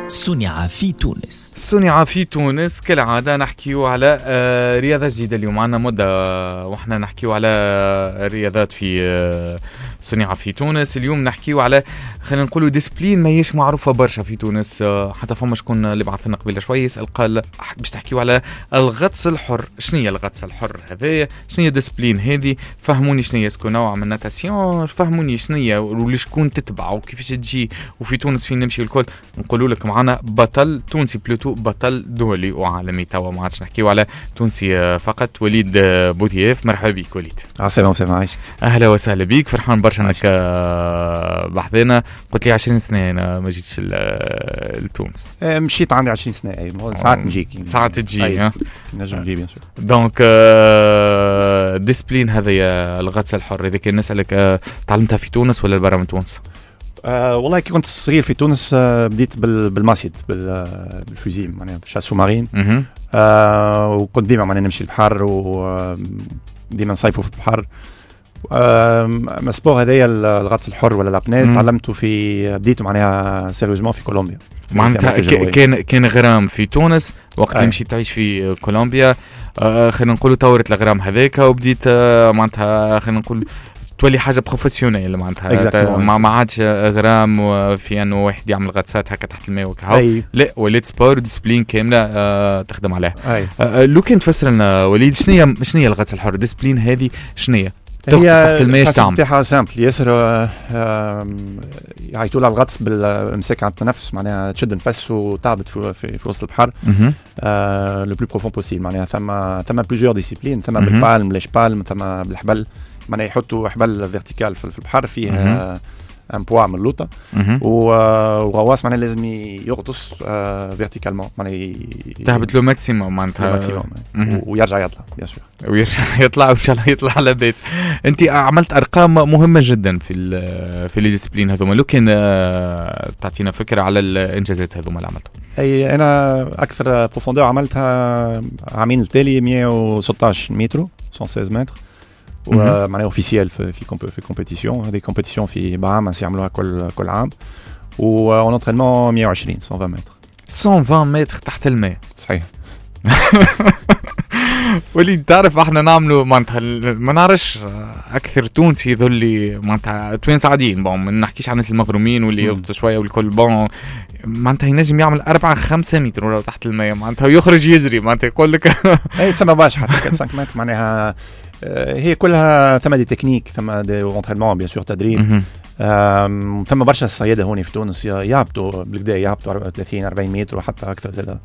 صنع في تونس. صنع في تونس كالعادة نحكيو على رياضة جديدة. اليوم معنا مدة وإحنا نحكيو على رياضات في صنع في تونس. اليوم نحكيو على خلينا نقولوا ديسبلين ما يش معروفة برشا في تونس. حتى فما شكون اللي بعثنا قبل شوي يسأل قال باش تحكيو على الغطس الحر. شنية الغطس الحر هذا؟ شنية ديسبلين هذه؟ فهموني شنية سكو نوع من ناتاسيون، فهموني شنية ولشكون تتبع وكيفاش تجي. وفي تونس فين نمشي الكل نقولوا لك معنا بطل تونسي بلوتو بطل دولي وعالمي. توا ما عادش نحكيو على تونسي فقط. وليد بوتييف، مرحبا بك وليد. السلام عايشك. اهلا وسهلا بك، فرحان برشا انك بحضينا. قلت لي 20 سنه انا ما جيتش لتونس. مشيت عندي 20 سنه. اي ساعات نجيك، ساعات تجي نجم نجي بيان سور. دونك ديسبلين هذا الغطس الحر اذا كان نسالك تعلمتها في تونس ولا برا من تونس؟ والله كي كنت صغير في تونس بديت بالماسيد بالفوزيل معناها شاسو مارين. وكنت ديما معناها نمشي البحر وديما نصيفوا في البحر. السبور هذايا الغطس الحر ولا لابني تعلمته بديته معناها سيريوزمون في كولومبيا. معناتها كان غرام في تونس وقت اللي مشيت تعيش في كولومبيا. خلينا نقولوا طورت الغرام هذاك وبديت معناتها خلينا نقول تولي حاجه بروفيسيونيل معناتها ما عادش غرام في انه واحد يعمل غطسات هكا تحت الماء وكهو. لا وليت سبور ديسبلين كامله تخدم عليها. لو كنت تفسر لنا وليد شنية الغطس الحر ديسبلين هذه شنية تغطس تحت الماء؟ ايش تعمل؟ تاعها سامبل ياسر. يعيطوا لها الغطس بالمساك على التنفس معناها تشد نفس وتعبط في وسط البحر لو بلو بروفون بوسيبل. معناها ثم بليزيور ديسيبلين، ثم بالبالم ليش بالم، ثم بالحبل معناها يحطوا حبل فيرتيكال في البحر فيه ان بوا من اللوطه وغواص معناها لازم يغطس فيرتيكالمون معناها تهبط له ماكسيموم معناتها ويرجع يطلع بيان سور ويرجع يطلع وان شاء الله يطلع على بيس. انت عملت ارقام مهمه جدا في الديسبلين هذوما. لو كان تعطينا فكره على الانجازات هذوما اللي عملتهم. اي انا اكثر بروفوندور عملتها عامين التالي 116 متر 116 متر ومعناها اوفيسيال في كومبيتيسيون. هذه كومبيتيسيون في بهاماس يعملوها كل عام. وان انترينمون 120 120 متر تحت الماء. صحيح. وليد تعرف احنا نعملوا معناتها ما نعرفش اكثر تونسي يظل معناتها توانس عاديين ما نحكيش عن الناس المغرومين واللي يغطس شويه والكل معناتها ينجم يعمل 4-5 متر تحت الماء معناتها ويخرج يجري معناتها يقول لك اي تسمى باش حتى 5 متر معناها هي كلها ثم دي تكنيك ثم دي اونترينمون بيان سور تدريب. ثم برشا الصيادة هوني في تونس يهبطوا بالكدا يهبطوا 30-40 متر وحتى اكثر زاد.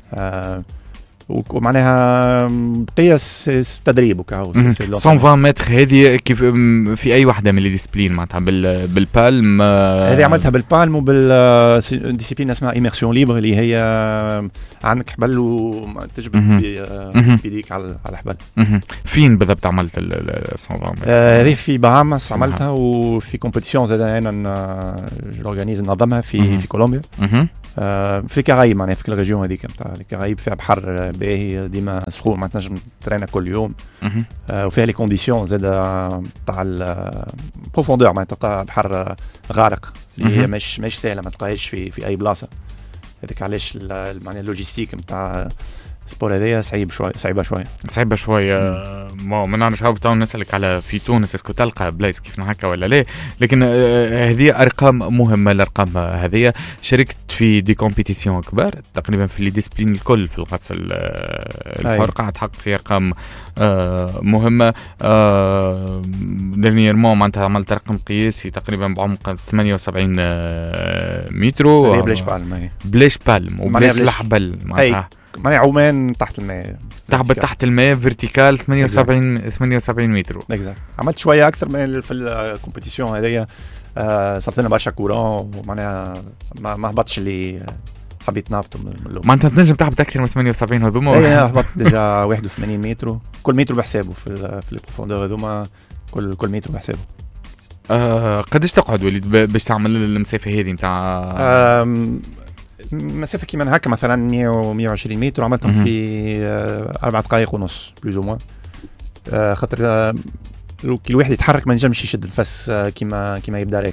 ومعناها قياس تدريب وكهو 120 متر. هذه كيف في اي واحده من الديسبلين معناتها بالبالم؟ هذه عملتها بالبالم وبالديسبلين اسمها ايميرسيون ليبر اللي هي عندك حبل وتجبد بيديك على الحبل. فين بالضبط عملت ال 120 متر؟ هذه في بهاماس عملتها وفي كومبيتيسيون زاد انا جورغانيز ننظمها في كولومبيا. في الكرايب معناها في الريجيون هذيك نتاع الكرايب فيها بحر باهي ديما سخون ما تنجم ترينا كل يوم. وفيها لي كونديسيون زاد تاع البروفوندور معناها تلقى بحر غارق اللي هي مش سهله ما تلقاهاش في اي بلاصه. هذاك علاش معناها اللوجيستيك نتاع السبور هذايا صعيبه شويه. ما نعرفش هاو نسالك على في تونس اسكو تلقى بلايص كيف هكا ولا لا. لكن هذه ارقام مهمه. الارقام هذه شاركت في دي كومبيتيسيون كبار تقريبا في لي ديسبلين الكل في الغطس الحر. قاعد تحقق في ارقام مهمه. ديرنييرمون معناتها عملت رقم قياسي تقريبا بعمق 78 متر بلاش بالم وبلاش الحبل معناتها معناها عومان تحت الماء تحت الماء فيرتيكال 78 متر. عملت شويه اكثر من في الكومبيتيسيون هذيا. صرت لنا برشا كورون ومعناها ما هبطش اللي حبيت نهبطوا من ما انت تنجم تهبط اكثر من 78 هذوما. اي هبط ديجا 81 متر كل متر بحسابه في البروفوندور هذوما كل متر بحسابه. قداش تقعد وليد باش تعمل المسافه هذه نتاع مسافه كيما هكا مثلا 120 متر عملتهم في 4 دقائق ونص بلوز او موان. خاطر كي الواحد يتحرك ما نجمش يشد النفس كيما يبدا راكح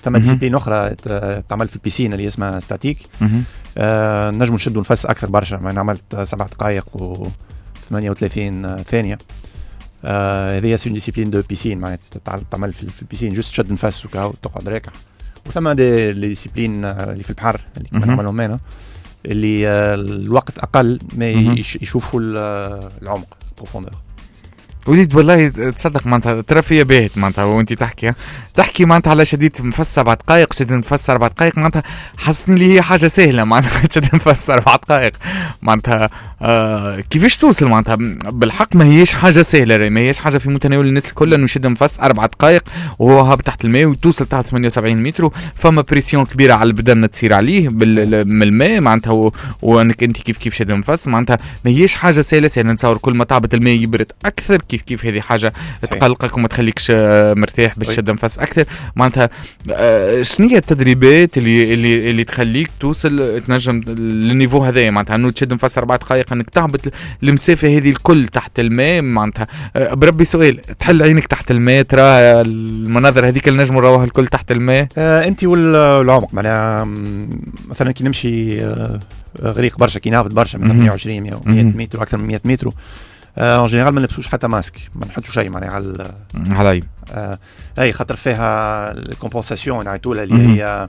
ثم ديسيبلين اخرى تعمل في البيسين اللي اسمها ستاتيك. نجم نشدوا نفس اكثر برشا، يعني عملت 7 دقائق و 38 ثانيه. هذه سي ديسيبلين دو بيسين، معناتها تعمل في البيسين جوست تشد نفس وكاو تقعد راكع. وثم دي ديسيبلين اللي في البحر اللي كنا نعملهم هنا، اللي الوقت اقل ما يشوفوا العمق بروفوندور. وليد والله تصدق معناتها ترى فيا باهت معناتها وانت تحكي معناتها على شديد مفس 7 دقائق شديد مفس 4 دقائق، معناتها حسني لي هي حاجه سهله معناتها شديد مفس 4 دقائق معناتها كيفاش توصل معناتها بالحق ما هيش حاجه سهله، ما هيش حاجه في متناول الناس الكل انه يشد مفس 4 دقائق وهو هابط تحت الماء وتوصل تحت 78 متر، فما بريسيون كبيره على البدن تصير عليه من الماء معناتها، وانك انت كيف شد مفس معناتها ما هيش حاجه سهله. نتصور كل ما تعبت الماء يبرد اكثر، كيف هذه حاجه تقلقك وما تخليكش مرتاح باش تشد نفس اكثر معناتها. شنو هي التدريبات اللي تخليك توصل تنجم للنيفو هذايا معناتها انه تشد نفس 4 دقائق انك تهبط المسافه هذه الكل تحت الماء معناتها؟ بربي سؤال، تحل عينك تحت الماء ترى المناظر هذيك اللي نجموا نراوها الكل تحت الماء؟ انت والعمق معناها مثلا كي نمشي غريق برشا، كي نهبط برشا من 120 100 متر اكثر من 100 متر ان جينيرال ما نلبسوش حتى ماسك، ما نحطوا شيء معناها على اي خاطر فيها الكومبنساسيون نعيطولها اللي هي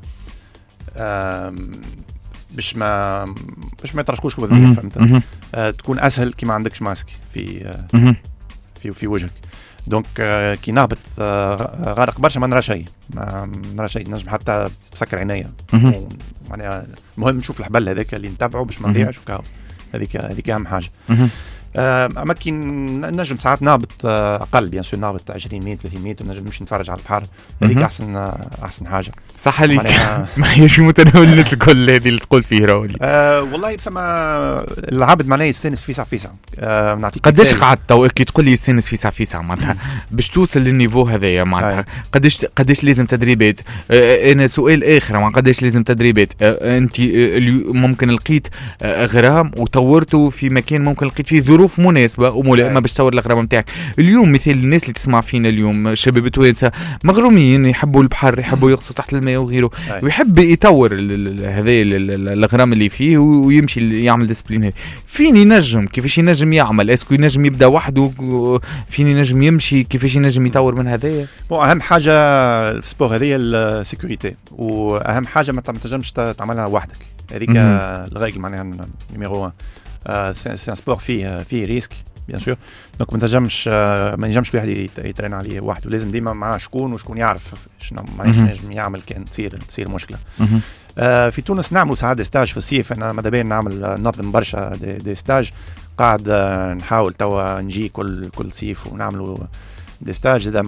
باش ما يطرشكوش الوذنين، فهمت؟ تكون اسهل كي ما عندكش ماسك في وجهك. دونك كي نهبط غارق برشا ما نرى شيء، نجم حتى بسكر عينيا معناها. المهم نشوف الحبل هذاك اللي نتبعه باش ما نضيعش وكاو، هذيك اهم حاجه. اما كي نجم ساعات نهبط اقل، بيان سور نهبط 20 متر 30 متر نجم نمشي نتفرج على البحر، هذيك احسن حاجه. صح عليك ما هيش متناول الناس الكل هذه اللي تقول فيه راولي. والله ثم العبد معناه يستانس في ساعه. نعطيك قداش قعدت كي تقول لي يستانس في ساعه معناتها باش توصل للنيفو هذايا معناتها قداش لازم تدريبات؟ انا سؤال اخر، مع قداش لازم تدريبات؟ انت ممكن لقيت غرام وطورته في مكان ممكن لقيت فيه ظروف مناسبه وملائمه باش تصور الغرام نتاعك. اليوم مثل الناس اللي تسمع فينا اليوم شباب توانسه مغرومين، يحبوا البحر، يحبوا يغطسوا تحت الماء وغيره، ويحب يطور هذا الغرام اللي فيه ويمشي يعمل ديسبلين هذه. فين ينجم؟ كيفاش ينجم يعمل؟ اسكو ينجم يبدا وحده؟ فين ينجم يمشي؟ كيفاش ينجم يطور من هذايا؟ اهم حاجه في السبور هذه السيكوريتي، واهم حاجه ما تنجمش تعملها وحدك، هذيك الريغل معناها نيميرو 1. سي ان سبور فيه ريسك بيان سور، دونك ما نجمش واحد يترين عليه وحده، لازم ديما معاه شكون يعرف شنو معناش نجم يعمل كان تصير مشكله. في تونس نعملوا ساعات دي ستاج في الصيف، انا ماذا بين نعمل نظم برشا دي ستاج، قاعد نحاول توا نجي كل صيف ونعملوا دي ستاج هذا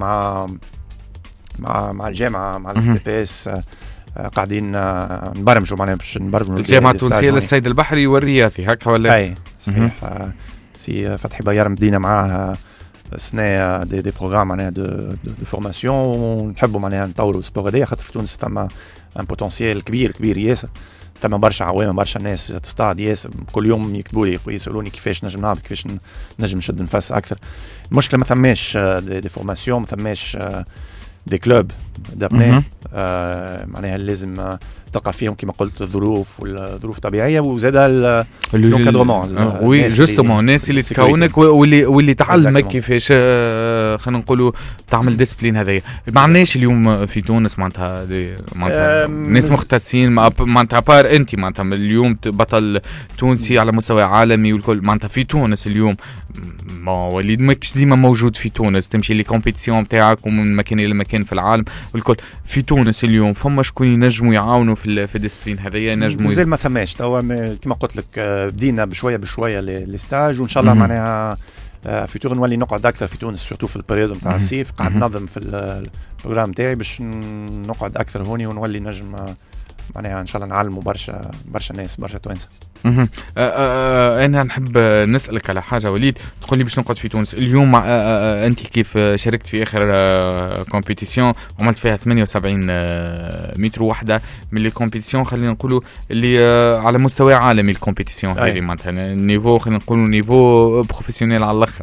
مع الجامعه مع الاف تي بي اس، قاعدين نبرمجوا معناها باش نبرمجوا الجامعه التونسيه للصيد البحري والرياضي هكا ولا؟ اي صحيح. سي فتحي بيار بدينا معاه سنه دي بروغرام معناها دو فورماسيون، ونحبوا معناها نطوروا السبور هذايا خاطر في تونس ثم ان بوتنسيال كبير ياسر، ثم برشا عوام برشا ناس تصطاد ياسر، كل يوم يكتبوا لي يسالوني كيفاش نجم نهبط، كيفاش نجم نشد نفس اكثر. المشكله ما ثماش دي فورماسيون، ما ثماش دي كلوب دابني، معناها لازم تلقى فيهم كما قلت الظروف والظروف الطبيعيه، وزاد لونكادرومون. وي جوستومون الناس اللي تكونك واللي تعلمك كيفاش خلينا نقولوا تعمل ديسبلين هذايا. ما عندناش اليوم في تونس معناتها ناس مختصين معناتها بار انت معناتها اليوم بطل تونسي على مستوى عالمي والكل معناتها في تونس اليوم وليد ماكش ديما موجود في تونس، تمشي لي كومبيتيسيون نتاعك ومن مكان الى مكان في العالم والكل. في تونس اليوم فما شكون ينجموا يعاونوا في الديسبلين هذايا؟ ينجموا مازال ما ثماش توا كما قلت لك، بدينا بشويه لي ستاج، وان شاء الله معناها في تونس نولي نقعد اكثر في تونس، سورتو في البريود نتاع الصيف. قاعد ننظم في البروغرام تاعي باش نقعد اكثر هوني، ونولي نجم معناها ان شاء الله نعلموا برشا ناس برشا توانسه. انا نحب نسالك على حاجه وليد، تقول لي باش نقعد في تونس اليوم. انت كيف شاركت في اخر كومبيتيسيون وعملت فيها 78 متر واحده من لي كومبيتيسيون، خلينا نقولوا اللي على مستوى عالمي الكومبيتيسيون هذه معناتها نيفو، خلينا نقولوا نيفو بروفيسيونيل على الاخر.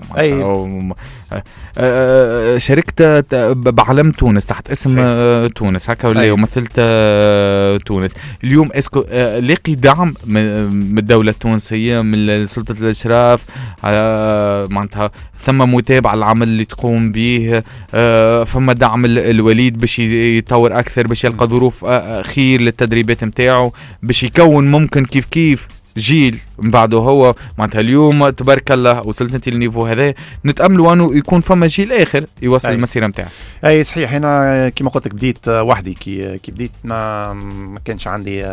شاركت بعلم تونس تحت اسم تونس هكا ولا ومثلت تونس اليوم. اسكو لاقي دعم من الدولة التونسية من سلطة الإشراف معناتها؟ ثم متابعة العمل اللي تقوم به؟ فما دعم الوليد باش يطور أكثر، باش يلقى ظروف خير للتدريبات متاعه، باش يكون ممكن كيف جيل من بعده هو معناتها؟ اليوم تبارك الله وصلت انت للنيفو هذا، نتأملوا انه يكون فما جيل اخر يوصل المسيره نتاعه. اي صحيح. هنا كما قلت لك بديت وحدي، كي بديت ما كانش عندي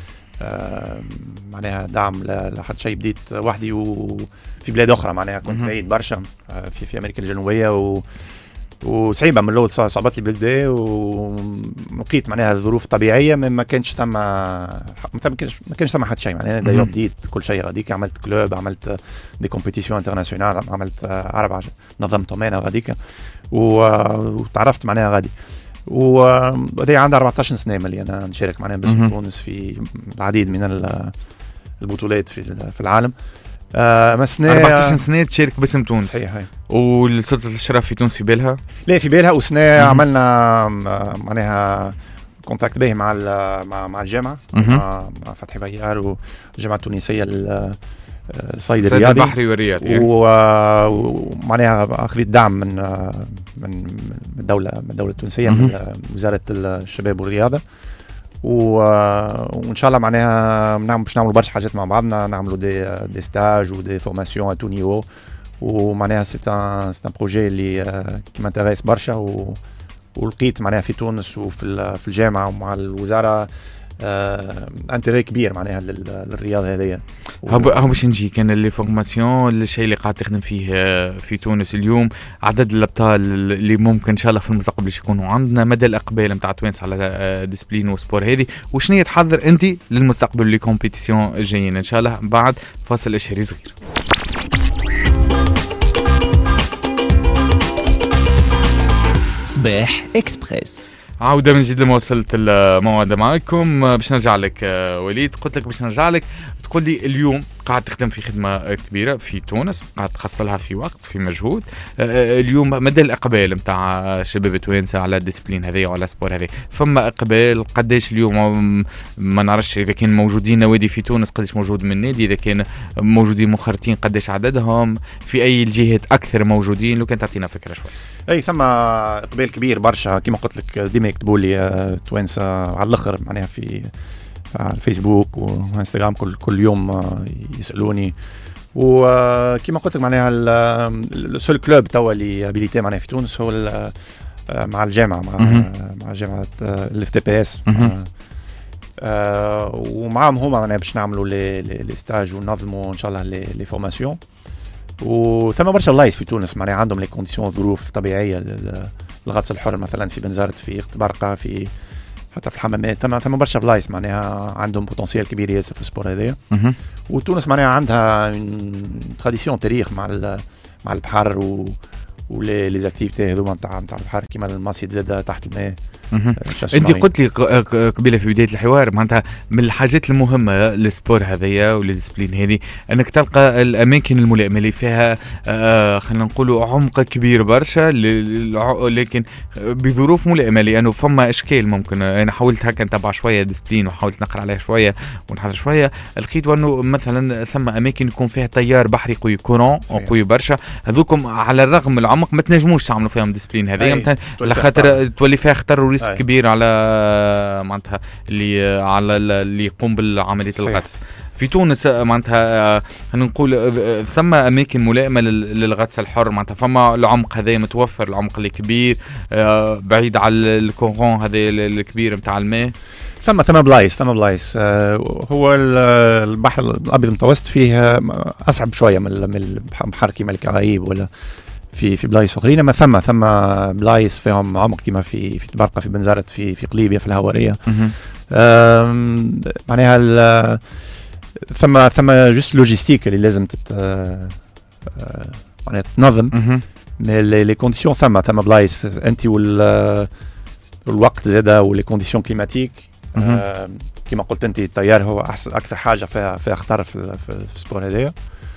معناها دعم لحد شيء. بديت وحدي وفي بلاد اخرى معناها، كنت بعيد برشا في امريكا الجنوبيه وصعيبه من الاول، صعبت لي بالبدايه ولقيت معناها ظروف طبيعيه ما كانش ثم حد شيء معناها. دايما بديت كل شيء غاديك، عملت كلوب، عملت دي كومبيتيسيون انترناسيونال، عملت 4 نظمتهم انا غاديك وتعرفت معناها غادي. وهذه عندها 14 سنه ملي انا نشارك معناها باسم تونس في العديد من البطولات في العالم. 14 سنه تشارك باسم تونس. صحيح. والسلطه الاشراف في تونس في بالها؟ لا في بالها. وسنه عملنا معناها كونتاكت به مع الجامعه، مع فتحي بيار والجامعه التونسيه الصيد الرياضي البحري والرياضي، ومعناها اخذت دعم من الدوله التونسيه، من وزاره الشباب والرياضه. وان شاء الله معناها باش نعملوا برشا حاجات مع بعضنا، نعملوا دي ستاج ودي فورماسيون ا تو نيفو. ومعناها سي ان بروجي اللي كي مانتيريس برشا، ولقيت معناها في تونس وفي الجامعه ومع الوزاره انتري كبير معناها للرياضه هذه. هو باش نجي كان لي فورماسيون الشيء اللي قاعد تخدم فيه في تونس اليوم، عدد الابطال اللي ممكن ان شاء الله في المستقبل باش يكونوا عندنا، مدى الاقبال نتاع تونس على ديسبلين وسبور هذه، وشنو تحضر انت للمستقبل لي كومبيتيسيون الجايين ان شاء الله بعد فاصل اشهري صغير. صباح اكسبريس. عودة من جديد لما وصلت الموعد معكم. باش نرجع لك وليد، قلت لك باش نرجع لك تقول لي اليوم قاعد تخدم في خدمة كبيرة في تونس، قاعد تخصلها في وقت في مجهود. اليوم مدى الإقبال متاع شباب توانسة على الديسبلين هذه وعلى السبور هذه؟ فما إقبال قديش اليوم؟ ما نعرفش إذا كان موجودين نوادي في تونس قديش موجود من نادي، إذا كان موجودين مخرطين قديش عددهم، في أي الجهات أكثر موجودين، لو كان تعطينا فكرة شوي. اي ثم اقبال كبير برشا كما قلت لك. ديما يكتبوا لي توانسة على الاخر معناها في الفيسبوك وانستغرام، كل يوم يسالوني. وكما قلت لك معناها السول كلوب توا اللي هابيليتي معناها في تونس هو مع الجامعه، مع جامعه الاف تي بي اس. ومعهم هما معناها باش نعملوا لي ستاج وننظموا ان شاء الله لي فورماسيون. وثم برشا بلايص في تونس معناها عندهم لي كونديسيون ظروف طبيعيه للغطس الحر، مثلا في بنزرت، في اختبارقه، في حتى في الحمامات. ثم برشا بلايص معناها عندهم بوتنسيال كبير ياسر في السبور هذايا. وتونس معناها عندها تراديسيون تاريخ مع البحر ولي زاكتيفيتي هذوما نتاع البحر كيما المصيد زاده تحت الماء. انت قلت لي قبيله في بدايه الحوار معناتها من الحاجات المهمه للسبور هذيا وللديسبلين هذه انك تلقى الاماكن الملائمه اللي فيها خلينا نقولوا عمق كبير برشا، لكن بظروف ملائمه، لانه فما اشكال ممكن. انا حاولت هكا نتبع شويه ديسبلين وحاولت نقرا عليها شويه ونحضر شويه، لقيت انه مثلا ثم اماكن يكون فيها تيار بحري قوي، كورون قوي برشا، هذوكم على الرغم من العمق ما تنجموش تعملوا فيهم ديسبلين هذيا مثلا، لخاطر تولي فيها خطر كبير على معناتها اللي يقوم بالعملية الغطس. في تونس معناتها نقول ثم اماكن ملائمه للغطس الحر، معناتها فما العمق هذا متوفر، العمق اللي كبير بعيد على الكورون هذا الكبير نتاع الماء. ثم بلايص هو البحر الابيض المتوسط فيه اصعب شويه من البحر كيما الكرايب ولا في بلايص اخرين، ما ثم بلايص فيهم عمق كيما في تبرقه، في بنزرت، في قليبيه، في الهواريه. معناها ثم جوست لوجيستيك اللي لازم معناها تنظم. مي لي كونديسيون ثم بلايص انت والوقت زاده ولي كونديسيون كليماتيك. كما قلت انت التيار هو اكثر حاجه فيها خطر في السبور هذايا.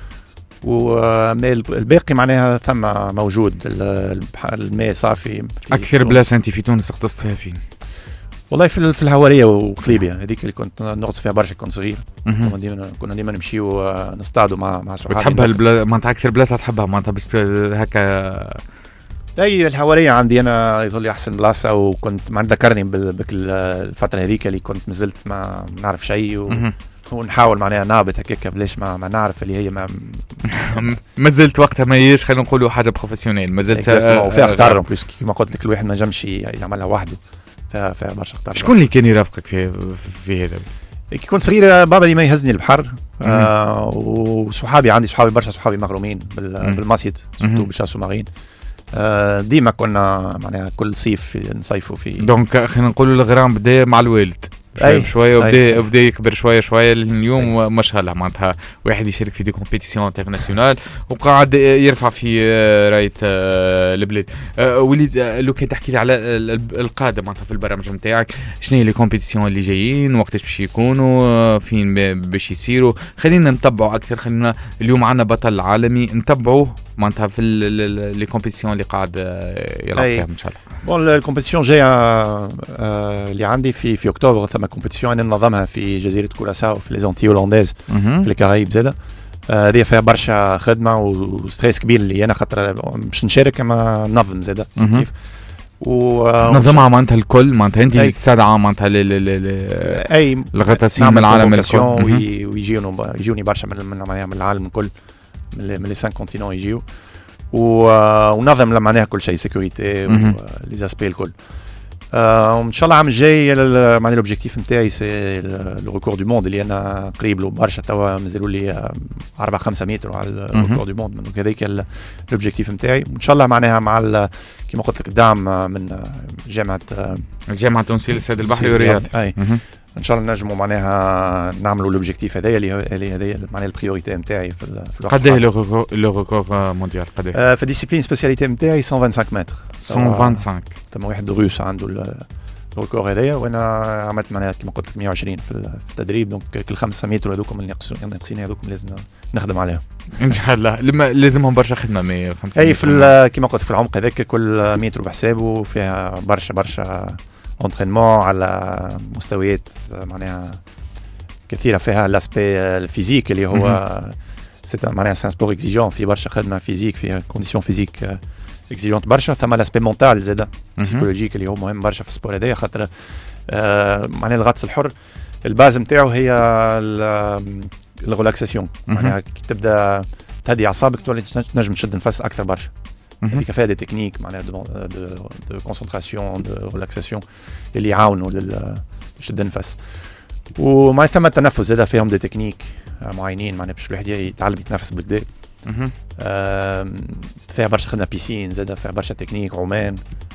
والباقي معناها ثم موجود الماء صافي. اكثر بلاصه انت في تونس اغتصت فيها فين؟ والله في الهواريه وقليبيه هذيك اللي كنت نغطس فيها برشا كنت صغير. كنا ديما نمشيو نصطادوا مع صحابي. تحبها معناتها اكثر بلاصه تحبها معناتها بس هكا؟ اي الحواريه عندي انا يظل لي احسن بلاصه. وكنت ما ذكرني بالفتره هذيك اللي كنت مازلت ما نعرف شيء ونحاول معناها نابط هكاك بلاش ما نعرف اللي هي ما زلت وقتها ما هيش خلينا نقولوا حاجه بروفيسيونيل ما زلت وفيها خطر بلوس كما قلت لك الواحد ما نجمش يعملها وحده فيها برشا خطر. شكون اللي كان يرافقك في هذا؟ كي كنت صغير بابا ديما يهزني البحر. وصحابي عندي برشا صحابي مغرومين بالمصيد سورتو بالشاسو مارين. ديما كنا معناها كل صيف نصيفوا في. دونك خلينا نقولوا الغرام بدا مع الوالد شويه وبدا يكبر شويه اليوم ما شاء الله معناتها واحد يشارك في دي كومبيتيسيون انترناسيونال وقاعد يرفع في رايه البلاد. وليد لو كان تحكي لي على القادم معناتها في البرامج نتاعك شنو هي لي كومبيتيسيون اللي جايين وقتاش باش يكونوا فين باش يصيروا خلينا نتبعوا اكثر. خلينا اليوم عندنا بطل عالمي نتبعوه معناتها في لي كومبيتيسيون اللي قاعد يلعب فيها ان شاء الله. بون الكومبيتيسيون جايه اللي عندي في اكتوبر ثم كومبيتيسيون انا ننظمها في جزيره كوراساو في لي زونتي هولنديز في الكاريب زاده. هذه فيها برشا خدمه وستريس كبير اللي انا خاطر باش نشارك كما ننظم زاده كيف نظمها معناتها الكل معناتها انت اللي تستدعى معناتها اي الغطاسين من العالم الكل ويجوني برشا من العالم الكل من لي 5 كونتينون يجيو ونظم معناها كل شيء سيكوريتي ولي زاسبي الكل. ان شاء الله العام الجاي معناها لوبجيكتيف نتاعي سي لو ريكورد دو موند اللي انا قريب له برشا توا مازالوا لي 4-5 متر على الريكورد دو موند. دونك هذاك لوبجيكتيف نتاعي ان شاء الله معناها مع كما قلت لك الدعم من الجامعه التونسيه للصيد البحري والرياض. ان شاء الله نجموا معناها نعملوا لوبجيكتيف هذايا اللي معناها البريوريتي نتاعي في الوقت. قد ايه لو ريكور مونديال قد ايه؟ في الديسيبلين سبيسياليتي نتاعي 125 متر 125 تما واحد روس عنده الريكور هذايا وانا عملت معناها كما قلت لك 120 في التدريب. دونك كل 5 متر هذوكم اللي ناقصين هذوكم لازم نخدم عليهم ان شاء الله. لازمهم برشا خدمه 150 اي كما قلت في العمق هذاك كل متر بحسابه فيها برشا انترينمون على مستويات معناها كثيره فيها لاسبي الفيزيك اللي هو معناها سان سبور اكزيجون في برشا خدمه فيزيك فيها كونديسيون فيزيك اكزيجونت برشا. ثم لاسبي مونتال زاده سيكولوجيك اللي هو مهم برشا في السبور هذايا خاطر معناها الغطس الحر الباز نتاعو هي الريلاكساسيون معناها كي تبدا تهدي اعصابك تولي تنجم تشد نفس اكثر برشا. هذيك فيها دي تكنيك معناها دو كونسنتراسيون دو ريلاكساسيون اللي يعاونوا لشد النفس. وما ثم التنفس زاد فيهم دي تكنيك معينين معناها باش الواحد يتعلم يتنفس بالكدا. فيها برشا خدمه بيسين زاد فيها برشا تكنيك عمان.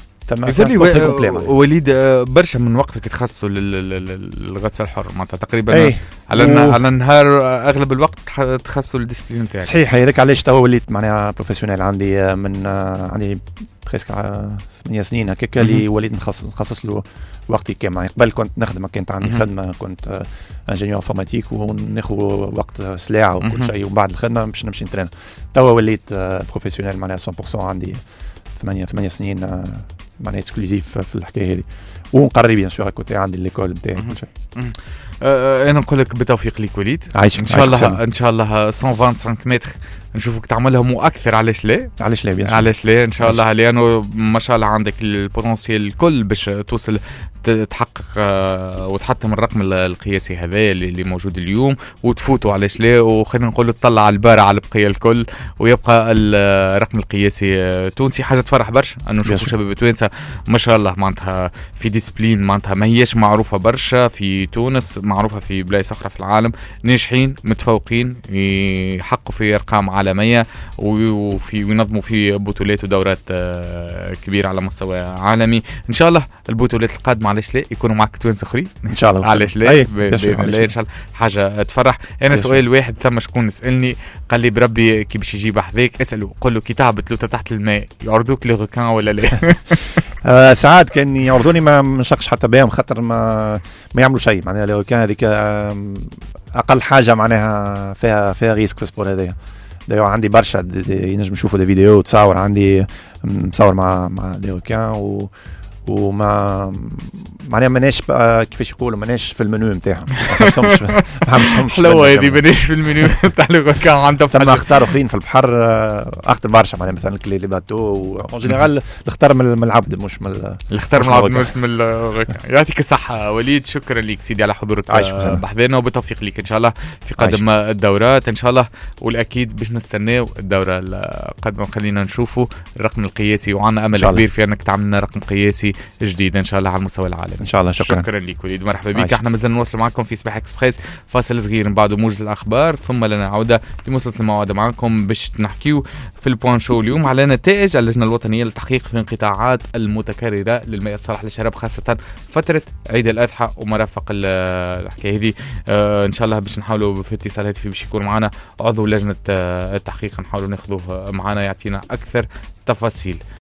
وليد برشا من وقتك تخصصوا للغطس الحر معناتها تقريبا على النهار اغلب الوقت تخصصوا للديسبلين نتاعك. صحيح هذاك علاش توا وليت معناها بروفيسيونيل عندي عندي بريسك 8 سنين هكاك اللي وليت نخصص له وقتي كامل. قبل كنت نخدم كانت عندي خدمه كنت انجينيور انفورماتيك وناخذ وقت سلاعه وكل شيء وبعد الخدمه باش نمشي نترين. توا وليت بروفيسيونيل معناها 100% عندي 8 سنين معناها اكسكلوزيف في الحكايه هذه ونقرر بيان سور كوتي عندي ليكول نتاعي كل شيء. انا نقول لك بالتوفيق ليك وليد ان شاء الله 125 متر نشوفك تعملهم واكثر. علاش لا ان شاء الله لانه ما شاء الله عندك البوتنسيال الكل باش توصل تحقق وتحطم الرقم القياسي هذا اللي موجود اليوم وتفوتوا. علاش لا وخلينا نقول تطلع على البارع على البقيه الكل ويبقى الرقم القياسي تونسي. حاجه تفرح برشا انه نشوفوا شباب توانسه ما شاء الله معناتها في ديسبلين معناتها ما هيش معروفة برشا في تونس، معروفة في بلايص أخرى في العالم، ناجحين متفوقين يحققوا في أرقام عالمية وينظموا في بطولات ودورات كبيرة على مستوى عالمي. إن شاء الله البطولات القادمة علاش لا يكونوا معك توانس آخرين إن شاء الله. علاش لا إن شاء الله حاجة تفرح. أنا سؤال واحد ثم شكون سألني قال لي بربي كي باش يجيب حذاك اسأله قل له كي تهبط لوطة تحت الماء يعرضوك لي غوكان ولا لا؟ ساعات كان يعرضوني ما نشقش حتى بهم خاطر ما يعملوا شيء معناها لو كان هذيك اقل حاجه معناها فيها ريسك في السبور هذايا. عندي برشا ينجم نشوفوا دي فيديو تصور عندي مصور مع لي كان وما معناها ماناش كيفاش يقولوا ماناش في المنيو نتاعهم ما حلوه هذه ماناش في المنيو نتاع لي كان عندهم ثم اختار اخرين في البحر اخطر برشا معناها مثلا كلي لي باتو اون جينيرال اختار من العبد مش من يعطيك الصحه وليد. شكرا لك سيدي على حضورك بحذانا وبالتوفيق لك ان شاء الله في قادم الدورات ان شاء الله. والاكيد باش نستناو الدوره القادمه خلينا نشوفوا الرقم القياسي وعندنا امل كبير في انك تعملنا رقم قياسي جديد ان شاء الله على المستوى العالمي ان شاء الله. شكرا لك وليد مرحبا بك. احنا مازلنا نواصل معكم في صباح اكسبريس، فاصل صغير من بعد موجز الاخبار ثم لنا عوده لمواصله الموعد معكم باش نحكيو في البوان شو اليوم على نتائج اللجنه الوطنيه للتحقيق في الانقطاعات المتكرره للماء الصالح للشراب خاصه فتره عيد الاضحى ومرافق الحكايه هذه. ان شاء الله باش نحاولوا في اتصال هاتفي باش يكون معنا عضو لجنه التحقيق نحاولوا ناخذوه معنا يعطينا اكثر تفاصيل.